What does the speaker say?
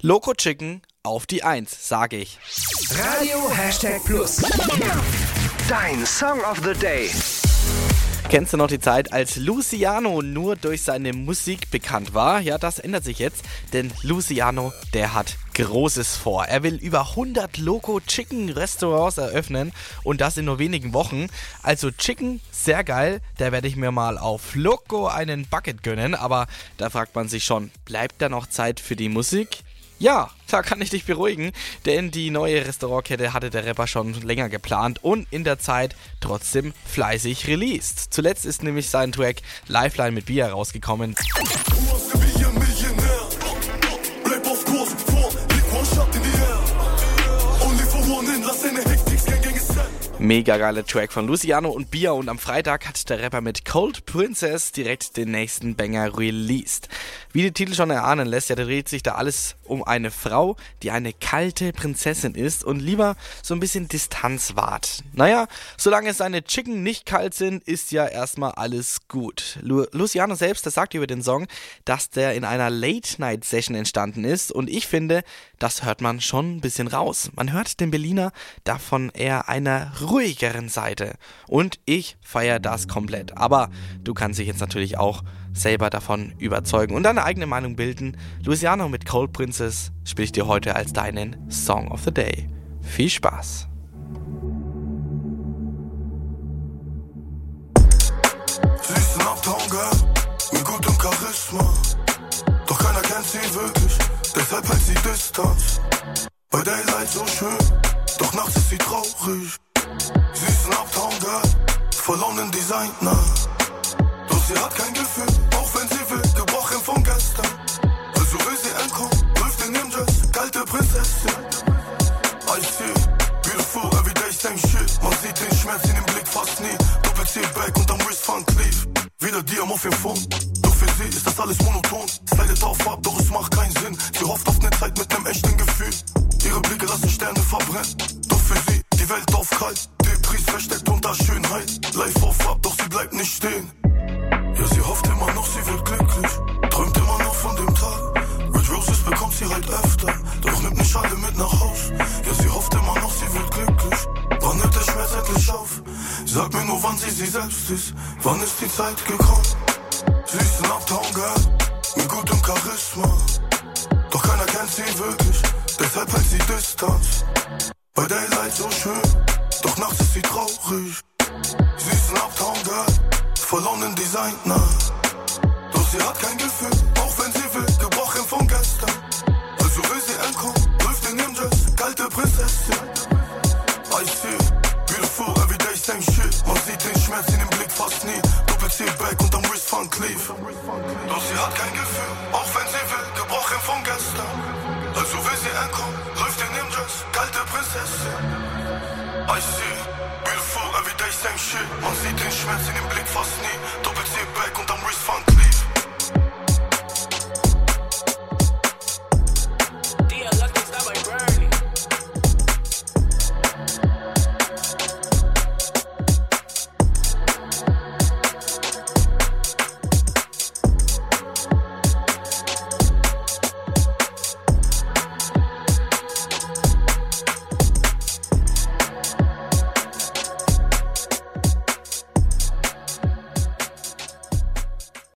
Loco Chicken auf die 1, sage ich. Radio #Plus. Dein Song of the Day. Kennst du noch die Zeit, als Luciano nur durch seine Musik bekannt war? Ja, das ändert sich jetzt, denn Luciano, der hat Großes vor. Er will über 100 Loco Chicken Restaurants eröffnen und das in nur wenigen Wochen. Also Chicken, sehr geil, da werde ich mir mal auf Loco einen Bucket gönnen, aber da fragt man sich schon, bleibt da noch Zeit für die Musik? Ja, da kann ich dich beruhigen, denn die neue Restaurantkette hatte der Rapper schon länger geplant und in der Zeit trotzdem fleißig released. Zuletzt ist nämlich sein Track Lifeline mit Bia rausgekommen. Mega geiler Track von Luciano und Bia und am Freitag hat der Rapper mit Cold Princess direkt den nächsten Banger released. Wie der Titel schon erahnen lässt, ja, dreht sich da alles um eine Frau, die eine kalte Prinzessin ist und lieber so ein bisschen Distanz wahrt. Naja, solange seine Chicken nicht kalt sind, ist ja erstmal alles gut. Luciano selbst, der sagt über den Song, dass der in einer Late-Night-Session entstanden ist und ich finde, das hört man schon ein bisschen raus. Man hört den Berliner davon eher einer ruhigeren Seite und ich feiere das komplett. Aber du kannst dich jetzt natürlich auch selber davon überzeugen und deine eigene Meinung bilden. Luciano mit Cold Princess spiele ich dir heute als deinen Song of the Day. Viel Spaß! Sie ist ein Uptown-Girl mit gutem Charisma, doch keiner kennt sie wirklich, deshalb hält sie Distanz. Bei Daylight so schön, doch nachts ist sie traurig. Sie ist ein Uptown-Girl, verloren in Designer, doch sie hat kein Gefühl, auch wenn sie will, gebrochen von gestern. Also will sie entkommen, läuft in ihrem Dress, kalte Prinzessin. I see, beautiful, everyday same shit. Man sieht den Schmerz in dem Blick fast nie. Doppel-C-Back und am Wrist Van Cleef. Wieder Diam auf ihrem Phone, doch für sie ist das alles monoton. Slidet auf ab, doch es macht keinen Sinn. Sie hofft auf eine Zeit mit nem echten Gefühl. Ihre Blicke lassen Sterne verbrennen, doch für sie die Welt auf kalt. Depris versteckt unter Schönheit, live auf ab, doch sie bleibt nicht stehen. Ja, sie hofft immer noch, sie wird glücklich, träumt immer noch von dem Tag. Red Roses bekommt sie halt öfter, doch nimmt nicht alle mit nach Haus. Ja, sie hofft immer noch, sie wird glücklich, wann hört der Schmerz endlich auf? Sag mir nur, wann sie selbst ist, wann ist die Zeit gekommen? Sie ist ein Uptown-Girl mit gutem Charisma, doch keiner kennt sie wirklich, deshalb hält sie Distanz. Bei Daylight so schön, doch nachts ist sie traurig. Sie ist ein Uptown-Girl, verloren in Designer, doch sie hat kein Gefühl, auch wenn sie will, gebrochen von gestern. Also will sie entkommen, läuft in ihrem Dress, kalte Prinzessin. I see, beautiful, everyday same shit. Man sieht den Schmerz in dem Blick fast nie. Doppel-C-Back und am Wrist Van Cleef. Doch sie hat kein Gefühl, auch wenn sie will, gebrochen von gestern. Also will sie entkommen, läuft in ihrem Dress, kalte Prinzessin. I see, beautiful, everyday same shit. Man sieht den Schmerz in dem Blick fast nie. Doppel-C-Back und